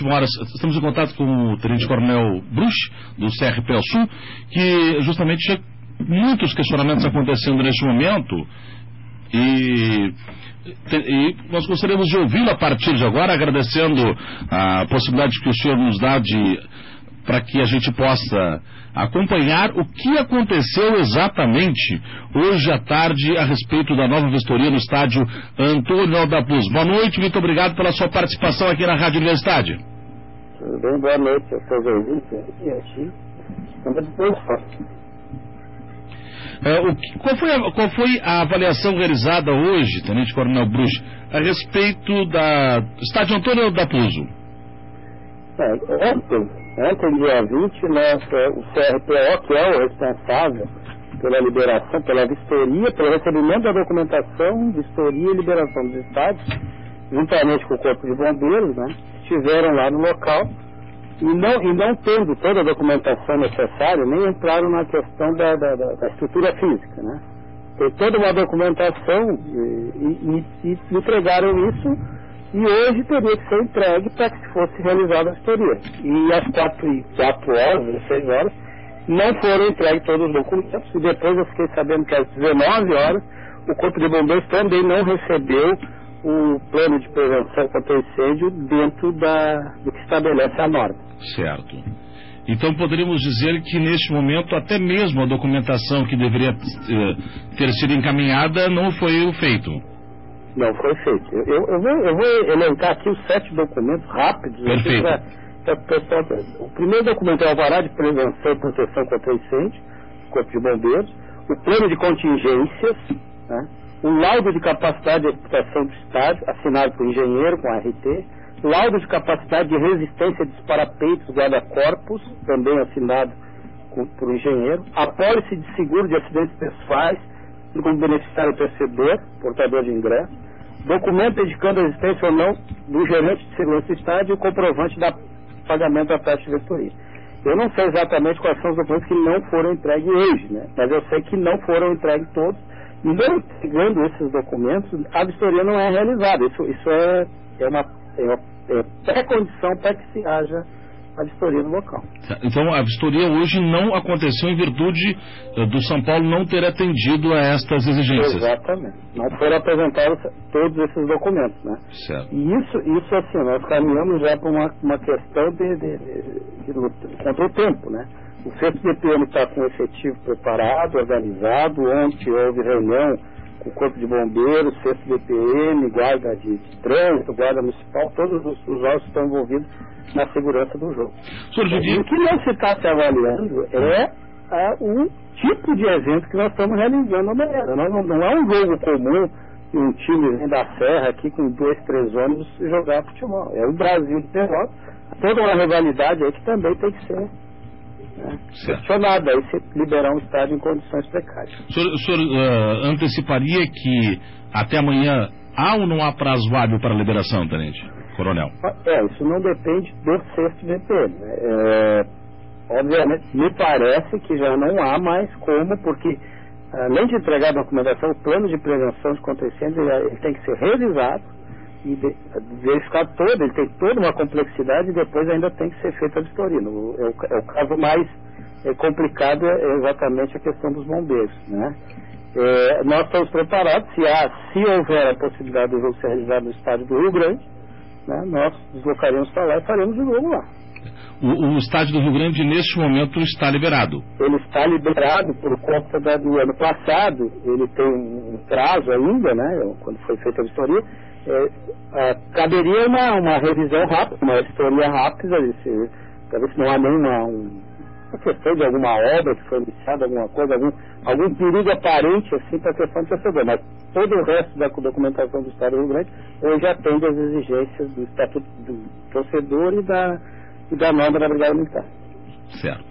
Estamos em contato com o Tenente Coronel Bruch, do CRPL Sul, que justamente tinha muitos questionamentos acontecendo neste momento e nós gostaríamos de ouvi-lo a partir de agora, agradecendo a possibilidade que o senhor nos dá para que a gente possa acompanhar o que aconteceu exatamente hoje à tarde a respeito da nova vistoria no estádio Antônio da Puz. Boa noite, muito obrigado pela sua participação aqui na Rádio Universidade. Tudo bem, boa noite, eu sou o ouvintes e aqui estamos à disposição. Qual foi a avaliação realizada hoje, Tenente Coronel Bruch, a respeito do estádio Antônio da Puz? Ontem, dia 20, o CRPO, que é o responsável pela liberação, pela vistoria, pelo recebimento da documentação, vistoria e liberação dos estádios, juntamente com o Corpo de Bombeiros, né, estiveram lá no local e não tendo toda a documentação necessária, nem entraram na questão da estrutura física, né. Tem toda uma documentação e entregaram isso. E hoje teria que ser entregue para que fosse realizada a vistoria. E às 16 horas, não foram entregues todos os documentos. E depois eu fiquei sabendo que às 19 horas, o Corpo de Bombeiros também não recebeu o plano de prevenção contra incêndio dentro do que estabelece a norma. Certo. Então poderíamos dizer que neste momento até mesmo a documentação que deveria ter sido encaminhada não foi feito. Não foi feito. Eu vou elencar aqui os 7 documentos rápidos. Perfeito. O primeiro documento é o alvará de prevenção e proteção contra incêndio, Corpo de Bombeiros, o plano de contingências, né, o laudo de capacidade de execução do estádio, assinado por engenheiro com RT, laudo de capacidade de resistência de dispara-peitos, guarda-corpos, também assinado por engenheiro, apólice de seguro de acidentes pessoais, como beneficiário torcedor, portador de ingresso, documento indicando a existência ou não do gerente de segurança do estádio e o comprovante do pagamento da taxa de vistoria. Eu não sei exatamente quais são os documentos que não foram entregues hoje, né? Mas eu sei que não foram entregues todos, e não entregando esses documentos, a vistoria não é realizada. Isso é uma pré-condição para que se haja a vistoria no local. Então a vistoria hoje não aconteceu em virtude do São Paulo não ter atendido a estas exigências. Exatamente. Não foram apresentados todos esses documentos, né? Certo. E isso assim, nós caminhamos já para uma questão de luta contra o tempo, né? O 6º DPM está com o efetivo preparado, organizado. Ontem houve reunião com o Corpo de Bombeiros, 6º DPM, Guarda de Trânsito, Guarda Municipal, todos os órgãos estão envolvidos na segurança do jogo. O que não se está se avaliando é o tipo de evento que nós estamos realizando amanhã. Não é um jogo comum que um time vem da serra aqui com 2, 3 ônibus e jogar futebol. É o Brasil de Pelotas, toda uma rivalidade aí que também tem que ser questionada, aí se liberar um estádio em condições precárias. O senhor anteciparia que até amanhã há ou não há prazo válido para a liberação, Tenente Coronel? Isso não depende do 6º DPM. Obviamente, me parece que já não há mais como, porque além de entregar a documentação, o plano de prevenção de contra incêndio ele tem que ser revisado e verificado todo, ele tem toda uma complexidade e depois ainda tem que ser feita a vistoria. O caso mais complicado é exatamente a questão dos bombeiros, né? Nós estamos preparados, se houver a possibilidade do jogo ser realizado no estádio do Rio Grande, né, nós deslocaremos para lá e faremos o jogo lá. O estádio do Rio Grande, neste momento, está liberado? Ele está liberado por conta do ano passado, ele tem um prazo ainda, né, quando foi feita a vistoria, caberia uma revisão rápida, uma vistoria rápida, para ver se não há nenhuma questão de alguma obra que foi iniciada, alguma coisa, algum perigo aparente assim para a questão do torcedor, mas todo o resto da documentação do Estado do Rio Grande hoje atende às exigências do Estatuto do Torcedor e da norma da Brigada Militar. Certo.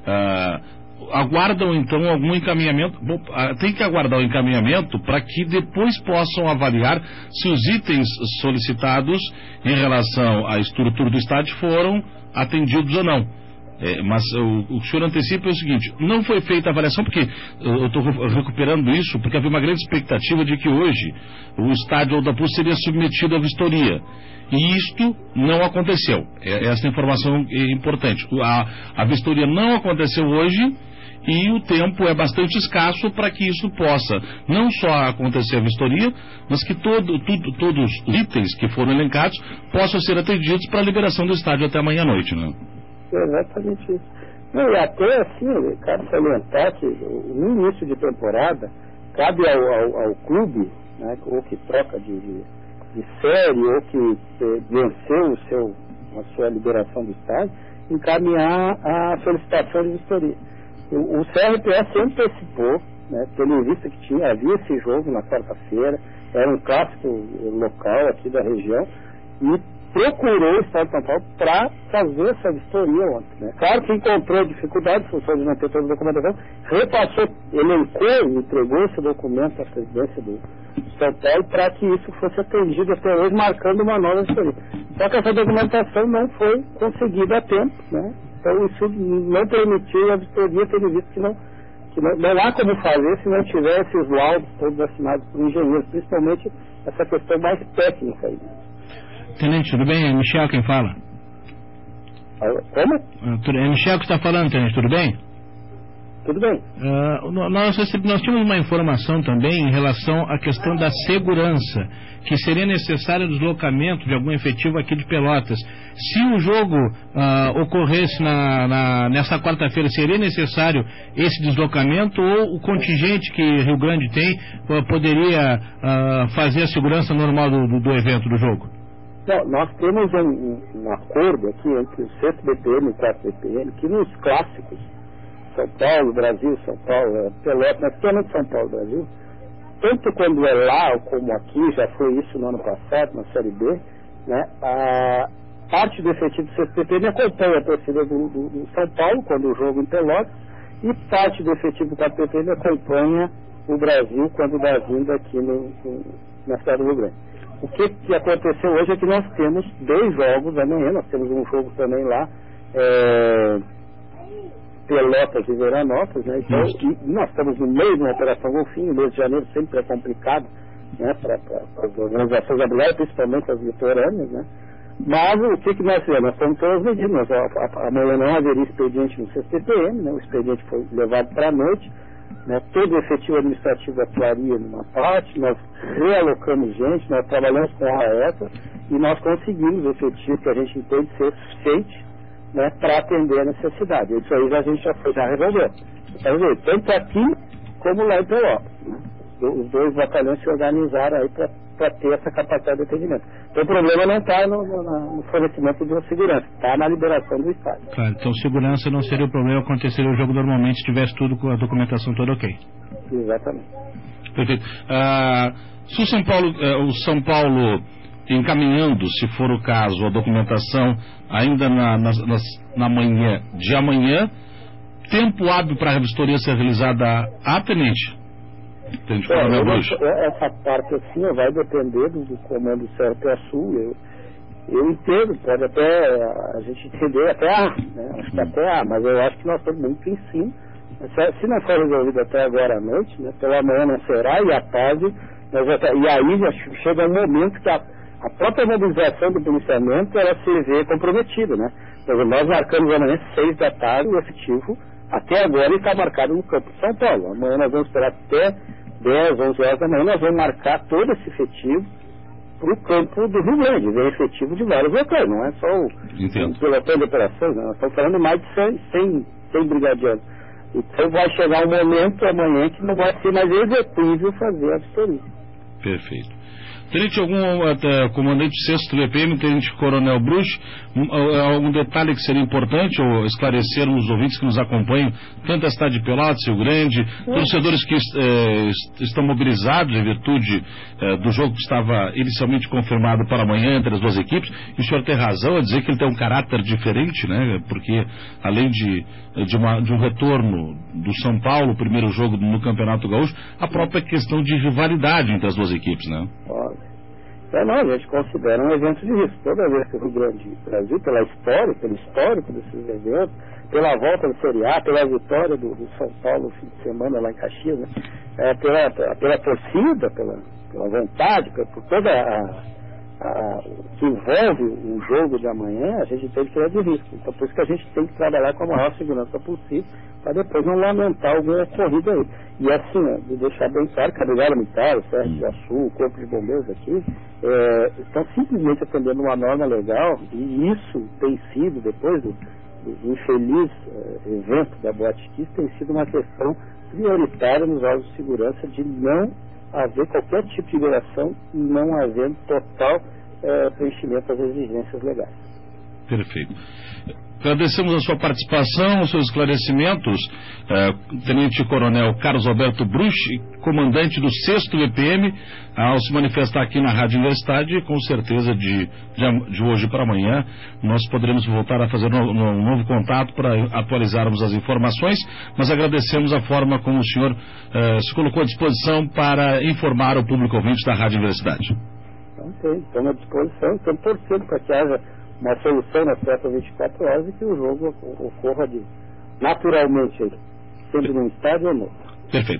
Aguardam então algum encaminhamento? Tem que aguardar o encaminhamento para que depois possam avaliar se os itens solicitados em relação à estrutura do estádio foram atendidos ou não. Mas o que o senhor antecipa é o seguinte: não foi feita a avaliação, porque eu estou recuperando isso, porque havia uma grande expectativa de que hoje o estádio Ouro da Pus seria submetido à vistoria. E isto não aconteceu. Essa informação é importante. A vistoria não aconteceu hoje e o tempo é bastante escasso para que isso possa não só acontecer a vistoria, mas que todos os itens que foram elencados possam ser atendidos para a liberação do estádio até amanhã à noite, né? Exatamente isso. E até assim, cabe salientar que no início de temporada cabe ao clube, né, ou que troca de série, ou que venceu a sua liberação do estádio, encaminhar a solicitação de vistoria. O CRPS sempre antecipou, né, tendo em vista que havia esse jogo na quarta-feira, era um clássico local aqui da região, e procurou o Estado de São Paulo para fazer essa vistoria ontem, né? Claro que encontrou dificuldade, em função de não ter toda a documentação, repassou, elencou e entregou esse documento à presidência do São Paulo para que isso fosse atendido até hoje, marcando uma nova vistoria. Só que essa documentação não foi conseguida a tempo, né? Então isso não permitiu a vistoria, tendo visto que não há como fazer se não tiver esses laudos todos assinados por engenheiros, principalmente essa questão mais técnica aí. Tenente, tudo bem? É Michel quem fala. Como? É Michel que está falando, Tenente, tudo bem? Tudo bem. Nós tínhamos uma informação também em relação à questão da segurança, que seria necessário o deslocamento de algum efetivo aqui de Pelotas. Se o jogo ocorresse nessa quarta-feira, seria necessário esse deslocamento, ou o contingente que Rio Grande tem poderia fazer a segurança normal do evento, do jogo? Não, nós temos um acordo aqui entre o 6º BPM e o 4º BPM, que nos clássicos, São Paulo, Brasil, São Paulo, Pelotas, mas principalmente São Paulo, Brasil, tanto quando é lá como aqui, já foi isso no ano passado, na Série B, né, a parte do efetivo do 6º BPM acompanha a torcida do São Paulo, quando o jogo em Pelotas, e parte do efetivo do 4º BPM acompanha o Brasil, quando dá vinda aqui na cidade do Rio Grande. O que aconteceu hoje é que nós temos 2 jogos amanhã, nós temos um jogo também lá, Pelotas e Veranópolis, né? Então, nós estamos no meio de uma operação golfinho, o mês de janeiro sempre é complicado, né, para as organizações abrigárias, principalmente as litorâneas, né? Mas o que nós fizemos? Nós estamos todas as medidas, amanhã não haveria expediente no 6º BPM, né? O expediente foi levado para a noite, né? Todo o efetivo administrativo atuaria numa parte, nós realocamos gente, nós trabalhamos com hora extra e nós conseguimos o efetivo que a gente entende ser suficiente, né, para atender a necessidade. Isso aí a gente já resolveu. Tanto aqui como lá em Pelotas, né? Os 2 batalhões se organizaram aí para ter essa capacidade de atendimento. Então o problema não está no fornecimento de uma segurança, está na liberação do estádio. Claro, então segurança não seria o problema, aconteceria o jogo normalmente se tivesse tudo com a documentação toda ok. Exatamente. Perfeito. Se o São Paulo encaminhando, se for o caso, a documentação ainda na manhã de amanhã, tempo hábil para a vistoria ser realizada Tenente? Essa parte assim vai depender do comando do CRPSU. Eu entendo, pode até a gente entender até né? Acho que até mas eu acho que nós estamos muito em cima. Se não for resolvido até agora à noite, né, pela manhã não será, e à tarde, e aí já chega um momento que a própria mobilização do policiamento ela se vê comprometida, né? Nós marcamos amanhã 6 da tarde, o efetivo até agora ele está marcado no campo de São Paulo. Amanhã nós vamos esperar até 10, 11 horas da manhã, nós vamos marcar todo esse efetivo para o campo do Rio Grande. Vem efetivo de vários locais, não é só o pelotão de operações, nós estamos falando de mais de 100 brigadianos. Então vai chegar um momento amanhã que não vai ser mais executível fazer a vistoria. Perfeito. Tenente, comandante 6º BPM, Tenente Coronel Bruch, algum detalhe que seria importante ou esclarecer os ouvintes que nos acompanham, tanto a cidade de Pelotas, Rio Grande, torcedores que estão mobilizados em virtude do jogo que estava inicialmente confirmado para amanhã entre as 2 equipes, e o senhor tem razão a dizer que ele tem um caráter diferente, né? Porque além de um retorno do São Paulo, o primeiro jogo no Campeonato Gaúcho, a própria questão de rivalidade entre as 2 equipes, né? Não, a gente considera um evento de risco. Toda vez que o Rio Grande do Brasil, pelo histórico desses eventos, pela volta do feriado, pela vitória do São Paulo no fim de semana lá em Caxias, né? Pela torcida, pela vontade, por toda que envolve o jogo de amanhã, a gente tem que ter de risco. Então, por isso que a gente tem que trabalhar com a maior segurança possível, para depois não lamentar alguma corrida aí. E assim, de deixar bem claro que a Brigada Militar, o CRJ, o Corpo de Bombeiros aqui, estão simplesmente atendendo uma norma legal, e isso tem sido, depois do infeliz evento da Boate Kiss, tem sido uma questão prioritária nos órgãos de segurança de não haver qualquer tipo de violação e não haver total preenchimento das exigências legais. Perfeito. Agradecemos a sua participação, os seus esclarecimentos, Tenente Coronel Carlos Alberto Bruch, comandante do 6º BPM, ao se manifestar aqui na Rádio Universidade, com certeza de hoje para amanhã nós poderemos voltar a fazer um novo contato para atualizarmos as informações, mas agradecemos a forma como o senhor se colocou à disposição para informar o público ouvinte da Rádio Universidade. Ok, estamos à disposição, estamos torcendo para que haja uma solução nas próximas 24 horas e que o jogo ocorra naturalmente, sempre num estádio ou no outro. Perfeito.